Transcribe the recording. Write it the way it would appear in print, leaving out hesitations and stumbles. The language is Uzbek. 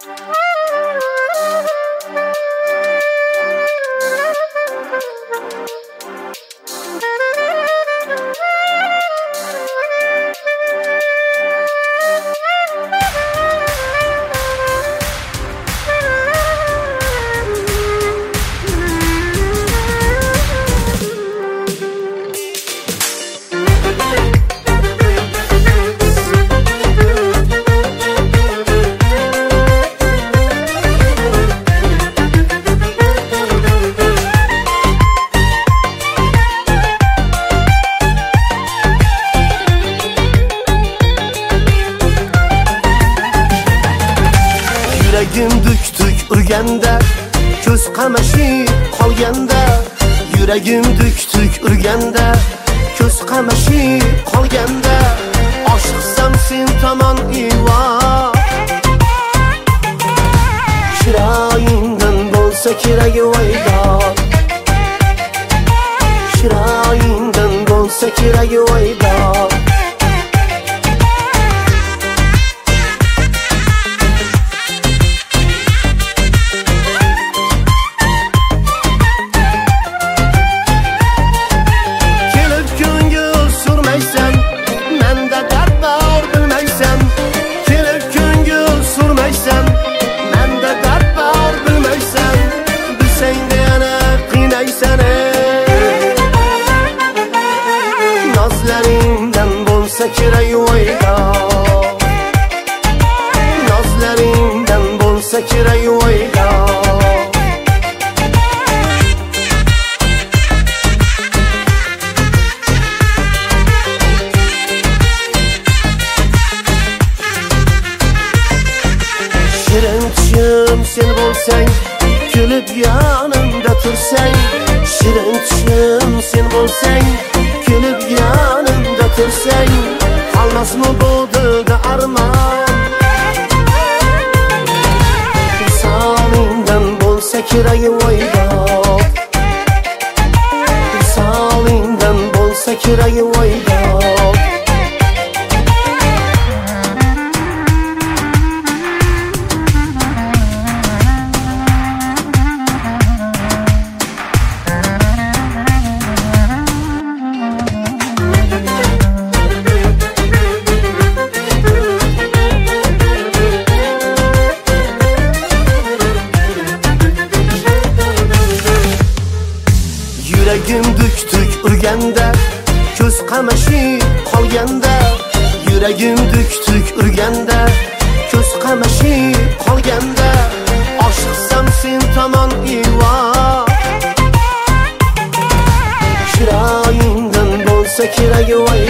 Yuragim duk urganda, ko'z qamashib qolganda. Yuragim duk urganda, ko'z qamashib qolganda. Oshiqsam sen tomon ivo, chiroyingdan bo'lsa kerak voydo. Chiroyingdan bo'lsa kerak voydo. Nazlaringdan bo'lsa kerak voydo. Nazlaringdan bo'lsa kerak voydo. Shirinchim sen bo'lsang, kulib yonimda tursang. Shirinchim sen bo'lsang, kulib yonimda tursang. Qolmasmi bu dilda armon? Visolingdan bo'lsa kerak voydo. Visolingdan bo'lsa kerak voydo. Yuragim duk urganda, ko'z qamashib qolganda. Yuragim duk urganda, ko'z qamashib qolganda. Oshiqsam sen tomon ivo, chiroyingdan bo'lsa kerak voy.